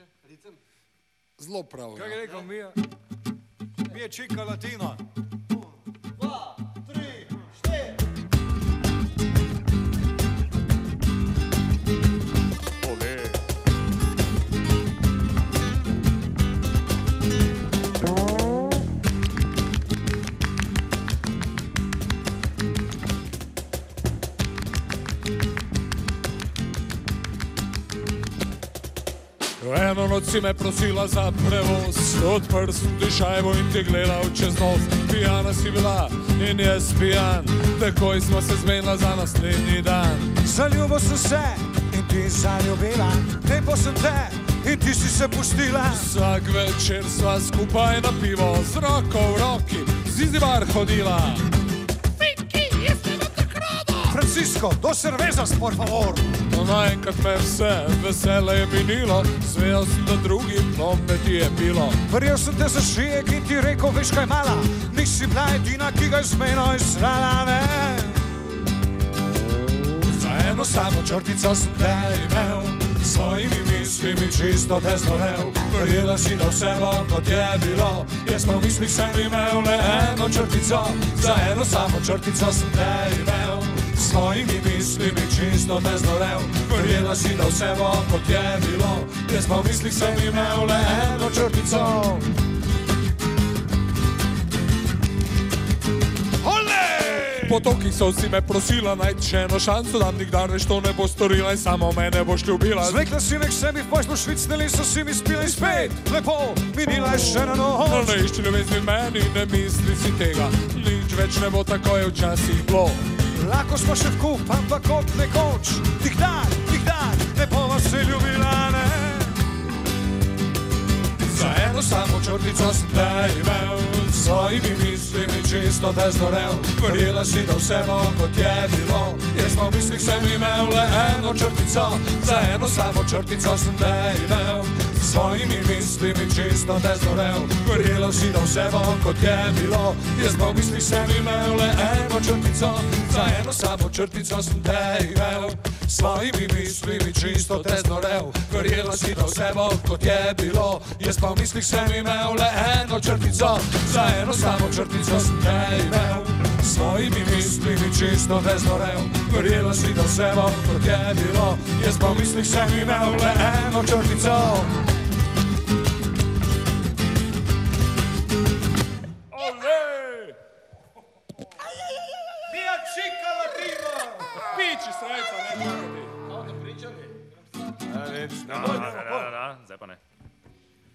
Zelo prav. Kaj je rekel Mija? Mija Čika Latina. Eno noč si me prosila za prevoz, odprl sem ti šajbo in ti gledal čez nos. Pijana si bila in jaz pijan, takoj smo se zmenila za naslednji dan. Zaljubil sem se in ti zaljubila, lepo sem te in ti si se pustila. Vsak večer sva skupaj na pivo, z roko v roki, z Izibar hodila. Francisco, dos cervezas, por favor. No naenkrat me vse vesele je minilo, zvejal sem, da drugi plom me ti je bilo. Verjel sem te za šijek in ti rekel, veš kaj mala, nisi bila edina, ki ga je z menoj srala, ne. Za eno samo črtico sem te imel, s svojimi mislimi čisto te znorel. Verjela si, da vse bo, kot je bilo, jaz pa v mislih sem imel le eno črtico. Za eno samo črtico sem te imel, s svojimi mislimi čisto te znorel. Verjela si, da vse bo, kot je bilo, jaz pa v mislih sem imel le eno črtico. Po tolikih so si me prosila, naj ti še eno šanso dam, nikdar več to ne bo storila in samo mene boš ljubila. Zvekla si nek sebi, poj smo švicnili, so si mi spila in spet lepo minila je še na noč. No ne išči ljubezni v meni, ne misli si tega, nič več ne bo tako je včasih bilo. Lahko smo še vkup, ampak kot nekoč, nikdar ne bova se ljubila, ne. Za eno samo črtico sem te imel, s svojimi mislimi čisto te znorel. Verjela si, da vse bo, kot je bilo, jaz pa v mislih sem imel le eno črtico. Za eno samo črtico sem te imel, s svojimi mislimi čisto te znorel. Verjela si, da vse bo, kot je bilo, jaz pa v mislih sem imel le eno črtico. Za eno samo črtico sem te imel, s svojimi mislimi čisto te znorel. Verjela si, da vse bo, kot je bilo, jaz pa v mislih sem imel le eno črtico. Za eno samo črtico sem te imel, s svojimi mislimi čisto te znorel. Verjela si, da vse bo, kot je bilo, jaz pa v mislih sem imel le eno črtico. Mija Čika Latina! Piči srajca, ne tukaj. Zdaj pa ne.